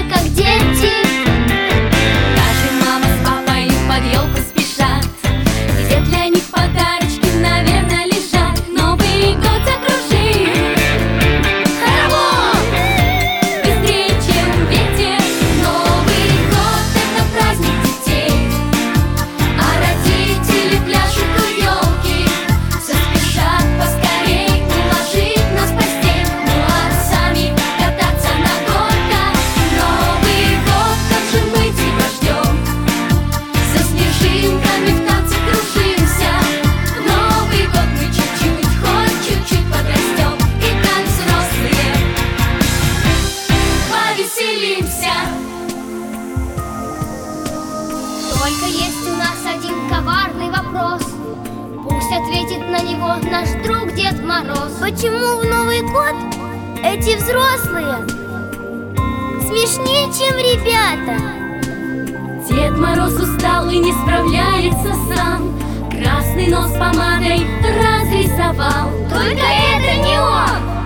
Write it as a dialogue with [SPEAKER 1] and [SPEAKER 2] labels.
[SPEAKER 1] как дети.
[SPEAKER 2] Даже мама с папой под елку спешат, где для них подарочки, наверное, лежат. Новый год закружи хоровод быстрее, чем ветер. Новый год — это праздник детей, а родители пляшут у елки, все спешат поскорей уложить нас в постель, ну а сами кататься на горках. Новый год, как же быть, его ждем, со снежинками в танце кружимся. В Новый год мы чуть-чуть, хоть чуть-чуть подрастем, и как взрослые повеселимся.
[SPEAKER 1] Только есть у нас один коварный вопрос, пусть ответит на него наш друг Дед Мороз. Почему в Новый год эти взрослые смешнее, чем ребята?
[SPEAKER 2] Дед Мороз устал и не справляется сам, красный нос помадой разрисовал.
[SPEAKER 1] Только это не он!